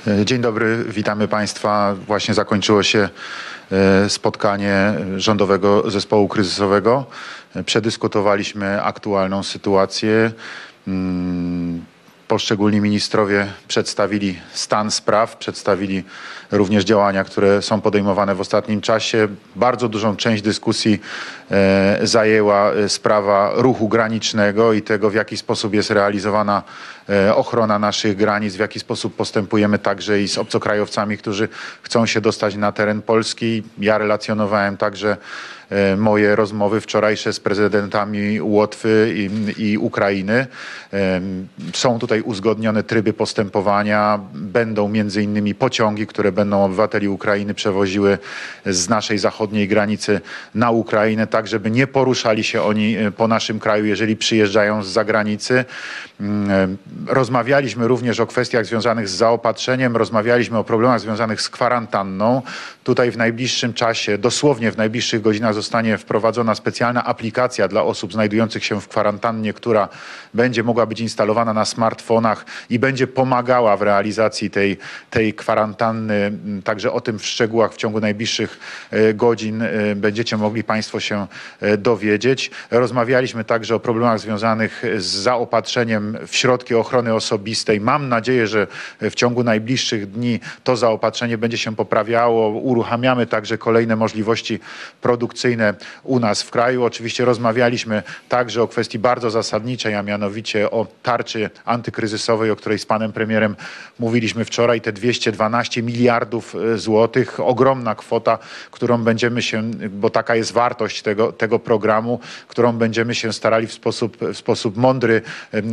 Dzień dobry, witamy Państwa. Właśnie zakończyło się spotkanie Rządowego Zespołu Kryzysowego. Przedyskutowaliśmy aktualną sytuację. Poszczególni ministrowie przedstawili stan spraw, przedstawili również działania, które są podejmowane w ostatnim czasie. Bardzo dużą część dyskusji zajęła sprawa ruchu granicznego i tego, w jaki sposób jest realizowana ochrona naszych granic, w jaki sposób postępujemy także i z obcokrajowcami, którzy chcą się dostać na teren Polski. Ja relacjonowałem także moje rozmowy wczorajsze z prezydentami Łotwy i Ukrainy. Są tutaj uzgodnione tryby postępowania. Będą między innymi pociągi, które będą obywateli Ukrainy przewoziły z naszej zachodniej granicy na Ukrainę, tak żeby nie poruszali się oni po naszym kraju, jeżeli przyjeżdżają z zagranicy. Rozmawialiśmy również o kwestiach związanych z zaopatrzeniem, rozmawialiśmy o problemach związanych z kwarantanną. Tutaj w najbliższym czasie, dosłownie w najbliższych godzinach zostanie wprowadzona specjalna aplikacja dla osób znajdujących się w kwarantannie, która będzie mogła być instalowana na smartfonach i będzie pomagała w realizacji tej kwarantanny. Także o tym w szczegółach w ciągu najbliższych godzin będziecie mogli Państwo się dowiedzieć. Rozmawialiśmy także o problemach związanych z zaopatrzeniem w środki ochrony osobistej. Mam nadzieję, że w ciągu najbliższych dni to zaopatrzenie będzie się poprawiało. Uruchamiamy także kolejne możliwości produkcyjne u nas w kraju. Oczywiście rozmawialiśmy także o kwestii bardzo zasadniczej, a mianowicie o tarczy antykryzysowej, o której z panem premierem mówiliśmy wczoraj. Te 212 miliardów złotych, ogromna kwota, którą będziemy się, bo taka jest wartość tego programu, którą będziemy się starali w sposób mądry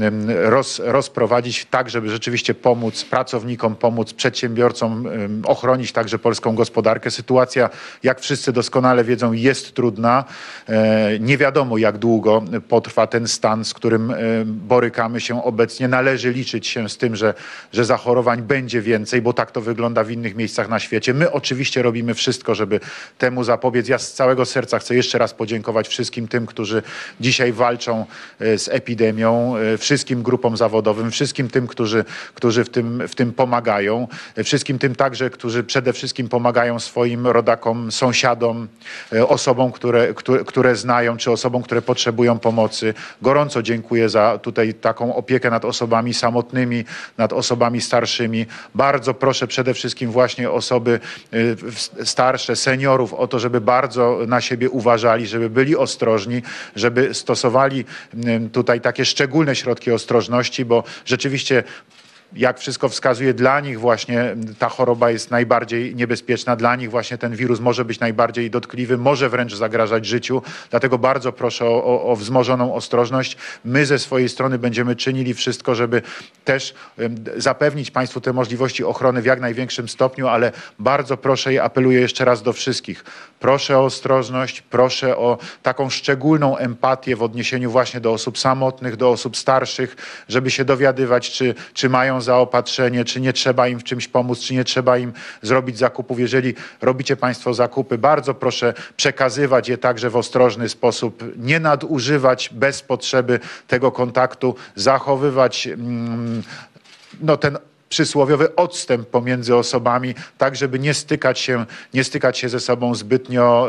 rozprowadzić, tak żeby rzeczywiście pomóc pracownikom, pomóc przedsiębiorcom, ochronić także polską gospodarkę. Sytuacja, jak wszyscy doskonale wiedzą, jest trudna. Nie wiadomo, jak długo potrwa ten stan, z którym borykamy się obecnie. Należy liczyć się z tym, że zachorowań będzie więcej, bo tak to wygląda w innych miejscach na świecie. My oczywiście robimy wszystko, żeby temu zapobiec. Ja z całego serca chcę jeszcze raz podziękować wszystkim tym, którzy dzisiaj walczą z epidemią, wszystkim grupom zawodowym, wszystkim tym, którzy w tym pomagają, wszystkim tym także, którzy przede wszystkim pomagają swoim rodakom, sąsiadom, osobom, które znają, czy osobom, które potrzebują pomocy. Gorąco dziękuję za tutaj taką opiekę nad osobami samotnymi, nad osobami starszymi. Bardzo proszę przede wszystkim właśnie osoby starsze, seniorów o to, żeby bardzo na siebie uważali, żeby byli ostrożni, żeby stosowali tutaj takie szczególne środki ostrożności, bo rzeczywiście, jak wszystko wskazuje, dla nich właśnie ta choroba jest najbardziej niebezpieczna, dla nich właśnie ten wirus może być najbardziej dotkliwy, może wręcz zagrażać życiu. Dlatego bardzo proszę o wzmożoną ostrożność. My ze swojej strony będziemy czynili wszystko, żeby też zapewnić Państwu te możliwości ochrony w jak największym stopniu, ale bardzo proszę i apeluję jeszcze raz do wszystkich. Proszę o ostrożność, proszę o taką szczególną empatię w odniesieniu właśnie do osób samotnych, do osób starszych, żeby się dowiadywać, czy mają zaopatrzenie, czy nie trzeba im w czymś pomóc, czy nie trzeba im zrobić zakupów. Jeżeli robicie Państwo zakupy, bardzo proszę przekazywać je także w ostrożny sposób, nie nadużywać bez potrzeby tego kontaktu, zachowywać ten przysłowiowy odstęp pomiędzy osobami, tak żeby nie stykać się ze sobą zbytnio,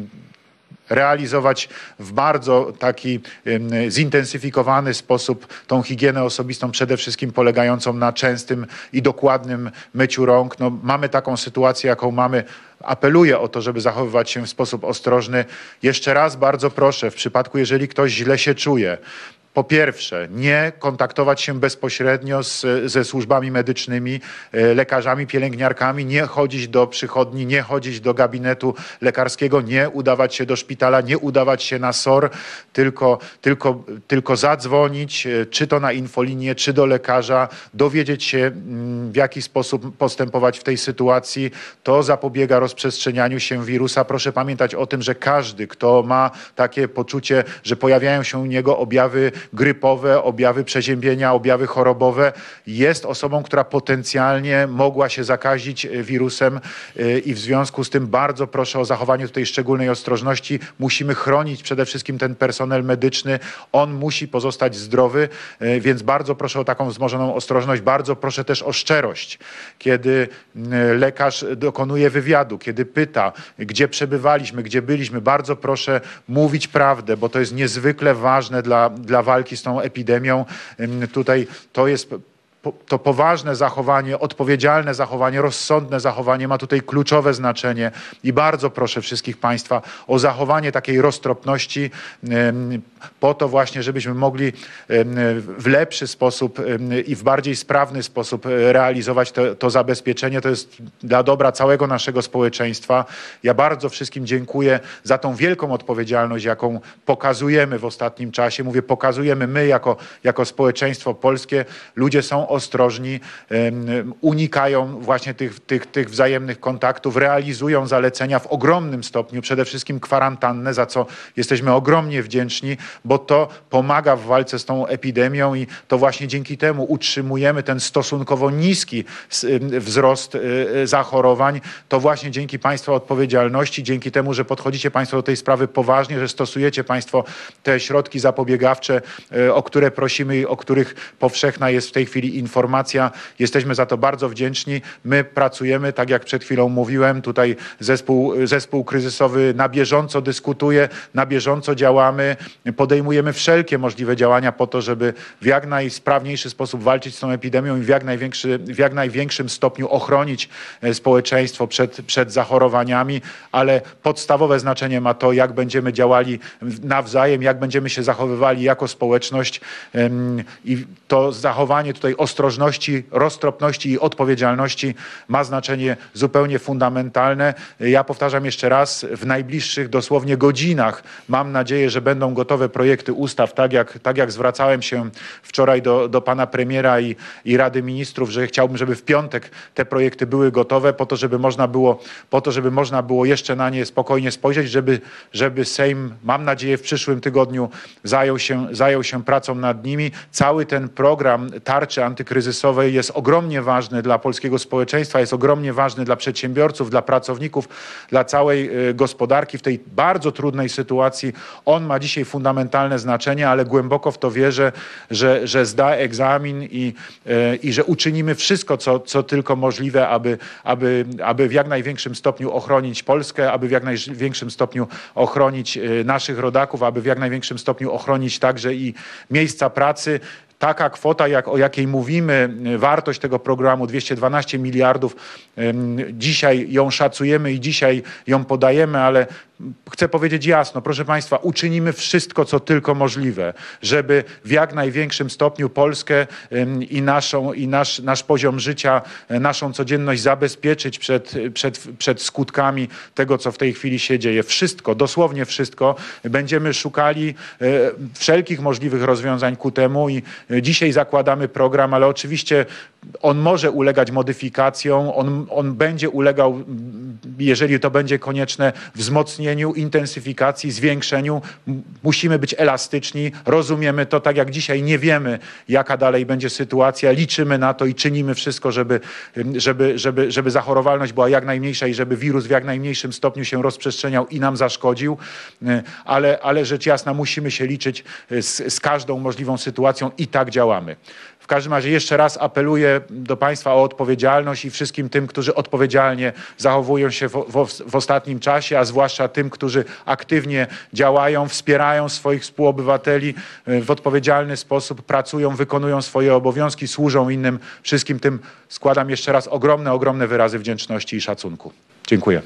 realizować w bardzo taki zintensyfikowany sposób tą higienę osobistą, przede wszystkim polegającą na częstym i dokładnym myciu rąk. Mamy taką sytuację, jaką mamy. Apeluję o to, żeby zachowywać się w sposób ostrożny. Jeszcze raz bardzo proszę, w przypadku, jeżeli ktoś źle się czuje, po pierwsze, nie kontaktować się bezpośrednio ze służbami medycznymi, lekarzami, pielęgniarkami, nie chodzić do przychodni, nie chodzić do gabinetu lekarskiego, nie udawać się do szpitala, nie udawać się na SOR, tylko zadzwonić, czy to na infolinię, czy do lekarza, dowiedzieć się, w jaki sposób postępować w tej sytuacji. To zapobiega rozprzestrzenianiu się wirusa. Proszę pamiętać o tym, że każdy, kto ma takie poczucie, że pojawiają się u niego objawy grypowe, objawy przeziębienia, objawy chorobowe. Jest osobą, która potencjalnie mogła się zakazić wirusem i w związku z tym bardzo proszę o zachowanie tutaj szczególnej ostrożności. Musimy chronić przede wszystkim ten personel medyczny. On musi pozostać zdrowy, więc bardzo proszę o taką wzmożoną ostrożność. Bardzo proszę też o szczerość. Kiedy lekarz dokonuje wywiadu, kiedy pyta, gdzie przebywaliśmy, gdzie byliśmy, bardzo proszę mówić prawdę, bo to jest niezwykle ważne dla walki z tą epidemią. Tutaj to poważne zachowanie, odpowiedzialne zachowanie, rozsądne zachowanie ma tutaj kluczowe znaczenie i bardzo proszę wszystkich Państwa o zachowanie takiej roztropności po to właśnie, żebyśmy mogli w lepszy sposób i w bardziej sprawny sposób realizować to zabezpieczenie. To jest dla dobra całego naszego społeczeństwa. Ja bardzo wszystkim dziękuję za tą wielką odpowiedzialność, jaką pokazujemy w ostatnim czasie. Mówię, pokazujemy my jako społeczeństwo polskie. Ludzie są ostrożni, unikają właśnie tych wzajemnych kontaktów, realizują zalecenia w ogromnym stopniu, przede wszystkim kwarantannę, za co jesteśmy ogromnie wdzięczni, bo to pomaga w walce z tą epidemią i to właśnie dzięki temu utrzymujemy ten stosunkowo niski wzrost zachorowań. To właśnie dzięki Państwa odpowiedzialności, dzięki temu, że podchodzicie Państwo do tej sprawy poważnie, że stosujecie Państwo te środki zapobiegawcze, o które prosimy i o których powszechna jest w tej chwili informacja. Jesteśmy za to bardzo wdzięczni. My pracujemy, tak jak przed chwilą mówiłem, tutaj zespół kryzysowy na bieżąco dyskutuje, na bieżąco działamy, podejmujemy wszelkie możliwe działania po to, żeby w jak najsprawniejszy sposób walczyć z tą epidemią i w jak największym stopniu ochronić społeczeństwo przed zachorowaniami, ale podstawowe znaczenie ma to, jak będziemy działali nawzajem, jak będziemy się zachowywali jako społeczność i to zachowanie tutaj ostrożności, roztropności i odpowiedzialności ma znaczenie zupełnie fundamentalne. Ja powtarzam jeszcze raz, w najbliższych dosłownie godzinach mam nadzieję, że będą gotowe projekty ustaw, tak jak zwracałem się wczoraj do pana premiera i Rady Ministrów, że chciałbym, żeby w piątek te projekty były gotowe po to, żeby można było jeszcze na nie spokojnie spojrzeć, żeby Sejm, mam nadzieję, w przyszłym tygodniu zajął się pracą nad nimi. Cały ten program tarczy antykryzysowej jest ogromnie ważny dla polskiego społeczeństwa, jest ogromnie ważny dla przedsiębiorców, dla pracowników, dla całej gospodarki w tej bardzo trudnej sytuacji. On ma dzisiaj fundamentalne znaczenie, ale głęboko w to wierzę, że zda egzamin i że uczynimy wszystko, co tylko możliwe, aby w jak największym stopniu ochronić Polskę, aby w jak największym stopniu ochronić naszych rodaków, aby w jak największym stopniu ochronić także i miejsca pracy. Taka kwota, o jakiej mówimy, wartość tego programu 212 miliardów, dzisiaj ją szacujemy i dzisiaj ją podajemy, ale chcę powiedzieć jasno, proszę Państwa, uczynimy wszystko, co tylko możliwe, żeby w jak największym stopniu Polskę i nasz poziom życia, naszą codzienność zabezpieczyć przed skutkami tego, co w tej chwili się dzieje. Wszystko, dosłownie wszystko. Będziemy szukali wszelkich możliwych rozwiązań ku temu i dzisiaj zakładamy program, ale oczywiście on może ulegać modyfikacjom, on będzie ulegał, jeżeli to będzie konieczne, wzmocnieniu, intensyfikacji, zwiększeniu. Musimy być elastyczni, rozumiemy to, tak jak dzisiaj nie wiemy, jaka dalej będzie sytuacja, liczymy na to i czynimy wszystko, żeby zachorowalność była jak najmniejsza i żeby wirus w jak najmniejszym stopniu się rozprzestrzeniał i nam zaszkodził, ale rzecz jasna musimy się liczyć z każdą możliwą sytuacją i tak działamy. W każdym razie jeszcze raz apeluję do Państwa o odpowiedzialność i wszystkim tym, którzy odpowiedzialnie zachowują się w ostatnim czasie, a zwłaszcza tym, którzy aktywnie działają, wspierają swoich współobywateli w odpowiedzialny sposób, pracują, wykonują swoje obowiązki, służą innym. Wszystkim tym składam jeszcze raz ogromne wyrazy wdzięczności i szacunku. Dziękuję.